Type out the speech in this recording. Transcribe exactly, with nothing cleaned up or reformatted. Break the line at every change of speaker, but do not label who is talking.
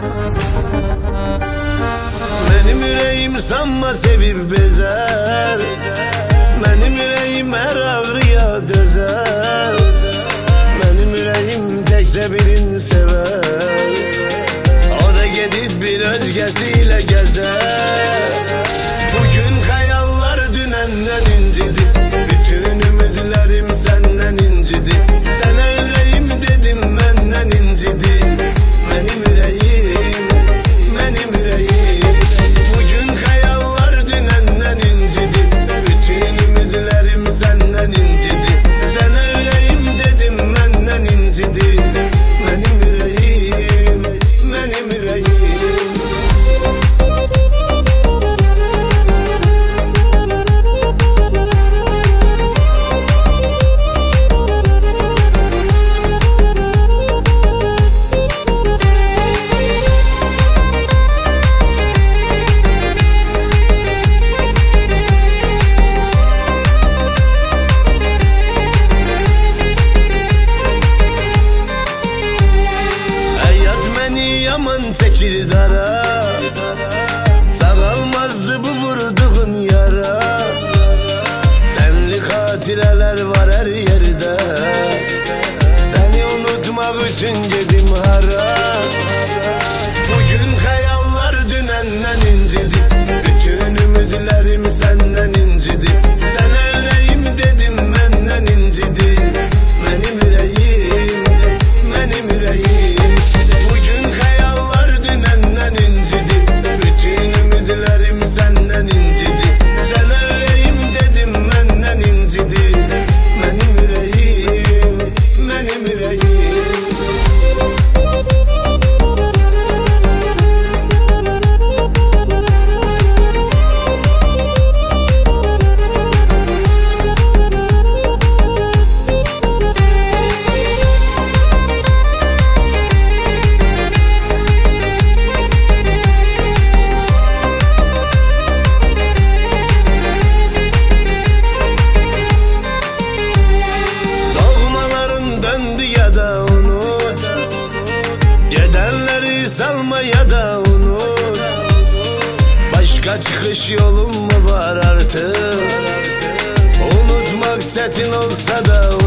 Benim yüreğim sanma sevip bezer, benim yüreğim her ağrıya dözer. Benim yüreğim tekse birini sever, o da gidip bir özgesiyle gezer. Bugün hayallar dünenden incidi, bütün ümitlerim senden incidi. Sana yüreğim dedim benden incidi. Benim yüreğim, benim yüreğim. Bugün hayallar dünenden incidi, bütün ümitlerim senden incidi. Sana yüreğim dedim benden incidi. Benim yüreğim, benim yüreğim. Yaman çekir dara, sağalmazdı bu vurduğun yara. Senli hatireler var her yerde, seni unutmak için gidim hara. Bugün hayallar dünenden incidi, bütün ümitlerim senden incidi. Sana yüreğim dedim benden incidi. Benim yüreğim, benim yüreğim. Bugün hayallar dünenden incidi, bütün ümitlerim senden incidi. Sana yüreğim dedim benden incidi. Benim yüreğim, benim yüreğim. Salma ya da unut, başka çıkış yolum mu var artık? Unutmak çetin olsa da